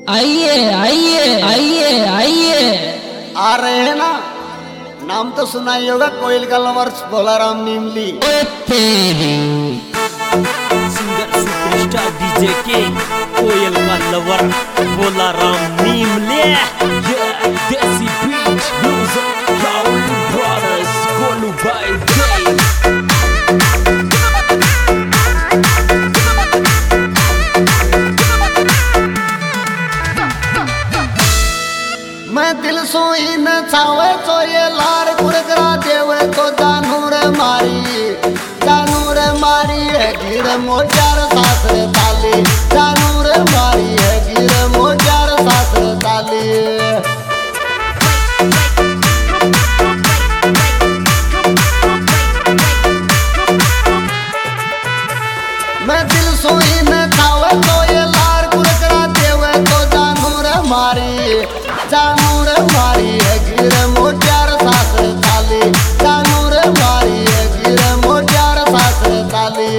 आइए आइए आइए आइए। आ रहे हैं ना। नाम तो सुना ही होगा, कोयल का lover Bholaram Nimli. Singer superstar DJ king Koyal का lover Bholaram Nimle. Desi beat music round brothers कोलू बाय डे। मैं दिल सोई न छावे तो ये लार कुरकरा देवे तो जानूर मारी है गिर मोजार सासरे ताली। जानूर मारी है गिर मोजार सासरे ताली। मैं दिल सोई न छावे तो ये लार कुरकरा देवे तो जानूर मारी है गिर मोजार सासरे ताली। जानूर मारी है गिर मोजार सासरे ताली।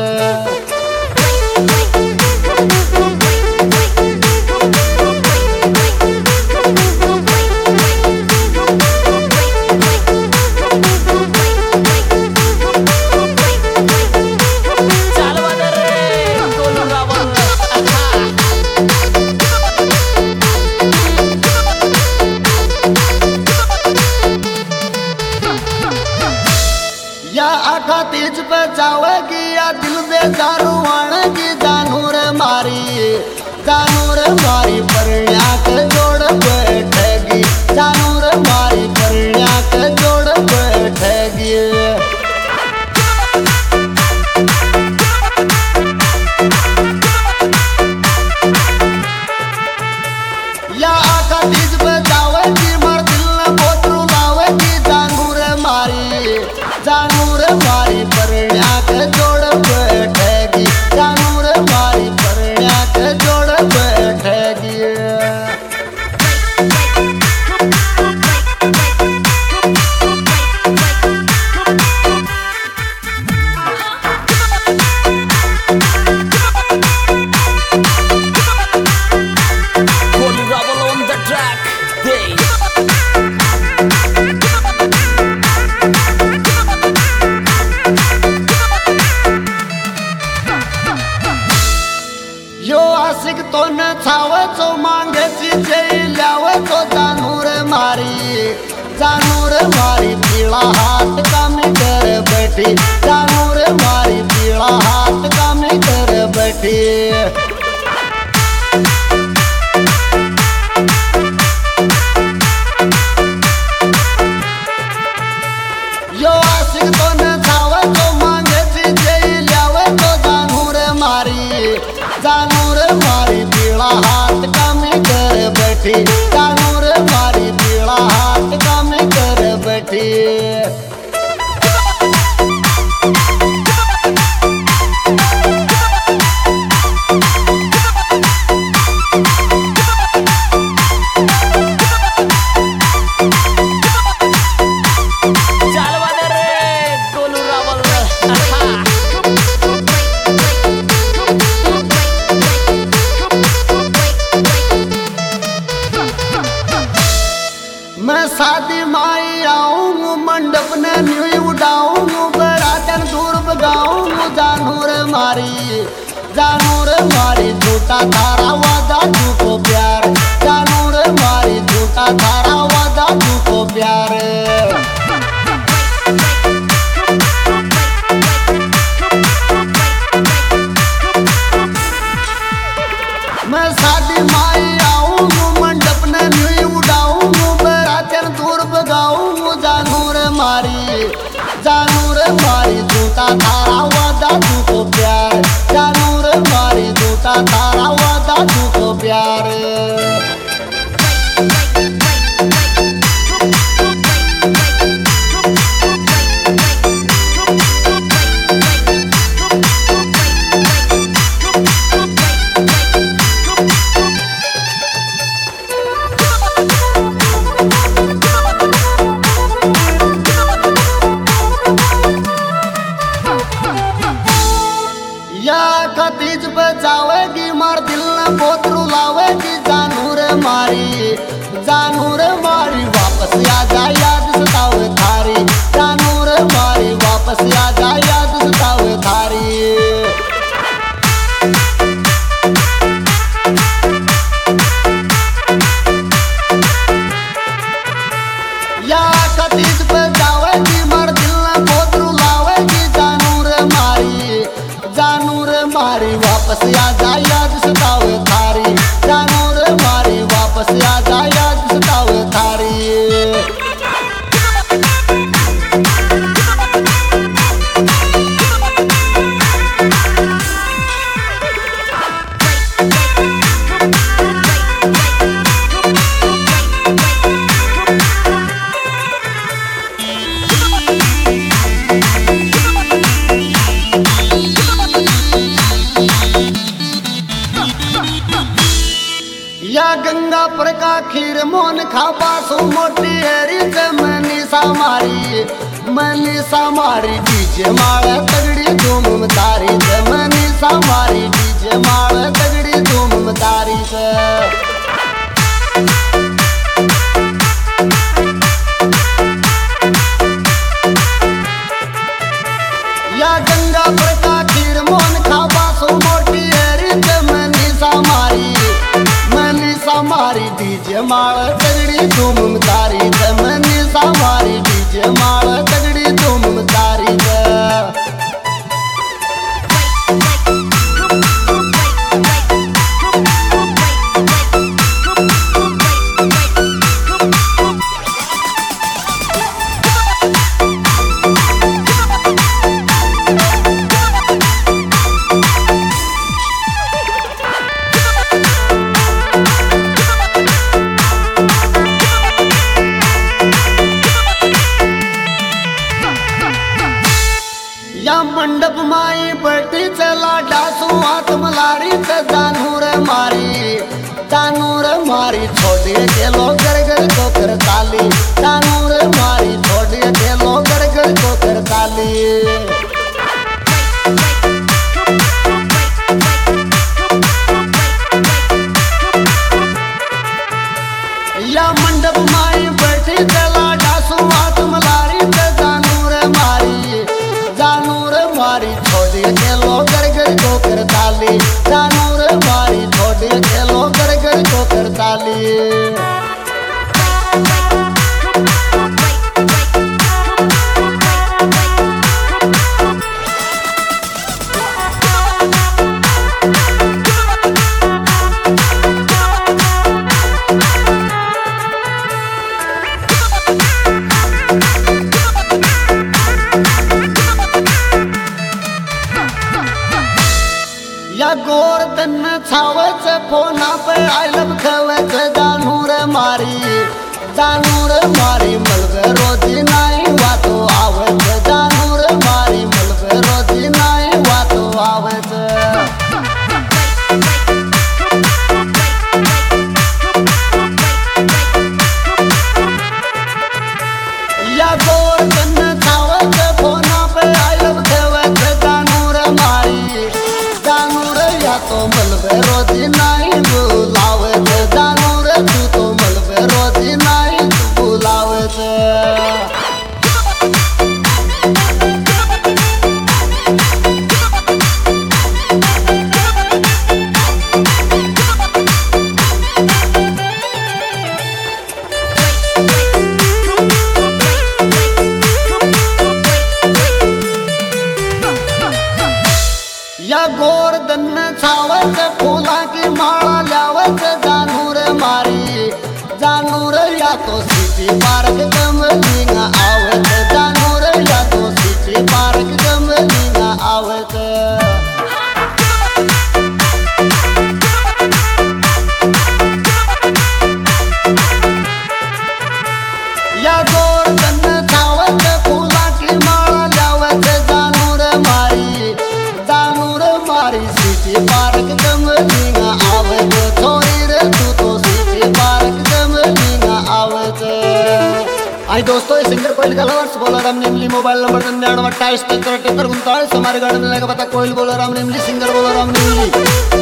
या आखा तीज पे जावेगी या दिल बेजारू आनेगी। जानूर मारी परण्या के जोड़ बैठेगी। जानूर मारी परण्या के जोड़ बैठेगी। या आखा तीज पे जावेगी मर दिल ने बोतरू लावेगी। जानूर मारी परण्या के जोड़ बैठेगी। जानूर मारी परण्या के जोड़ बैठेगी। Koolu Rawal on the track. Day. यो आशिक तो न छावे तो मांगे चीजे लावे तो जानूर मारी पीला हाथ काम कर बैठी। जानूर मारी पीला हाथ काम कर बैठी। यो आशिक तो न छावे तो मांगे चीजे लावे तो जानूर मारी पीला हाथ काम कर बैठी। जानूर मारी पीला हाथ काम कर बैठी। Koolu Rawal. मैं शादी माई आऊँ मंडप ने न्यू उड़ाऊँ बरातन दूर बगाऊँ। जानूर मारी झूठा थारा वादा झूठो प्यार। जानूर मारी झूठा थारा वादा झूठो प्यार। मैं शादी माई आऊँ मंडप ने न्यू उड़ाऊँ बरातन दूर बगाऊँ। जानूर मारी झूठा थारा वादा झूठो प्यार। जानूर मारी झूठा थारा वादा झूठो प्यार। या खतीज पे जावेगी मार दिल न बहुत रुलावेगी। जान या गंगा पर का खीर मोन खापा सो मोटी हेरी से मनी सामारी डीजे मार तगड़ी धूम तारी से मनी सामारी डीजे मार तगड़ी धूम तारी से या गंगा पर का खीर मोन खापा सो मोटी हेरी से मनी सामारी डीजे मार तगड़ी धूम तारी से मनी सामारी डीजे मार तगड़ी धूम तारी से या मंडप माई बैठी चला डासू हाथ मलारी से जानूर मारी छोड़िए के लो घर घर को कर ताली जानूर मारी छोड़िए के लो घर घर को कर ताली या मंडप माई बैठी चला डासू हाथ मलारी से मारी छोड़िए के लो घर घर को कर ताली जानूर मारी छोड़िए के लो घर घर को कर ताली या गोरधन छावच फोना पे आई लव खवच जानूर मारी मलबे रोजी नाई वातो आवच जानूर मारी मलबे रोजी नाई वातो आवच या गोरधन छावच फोना पे आई लव खवच जानूर मारी या तो मलबे रोजी नाई बुलावे जानूर तू तो मलबे रोजी नाई बुलावे या गोरधन छावच फूला की माला लावच जानूर या तो सिटी पार्क कमलिंगा आवत जानूर या तो सिटी पार्क कमलिंगा आवत या गोरधन छावच फूला की माला लावच मारी सिटी पार्क कमलिंगा आवत छोरी रे तू तो सिटी पार्क कमलिंगा आवत आणि दोस्तों सिंगर कोयल कलवर्स बोलाराम नेमली मोबाइल नंबर 98 28 73 49 हमारे गार्डन में लगा पता कोयल बोलाराम नेमली सिंगर बोलाराम नेमली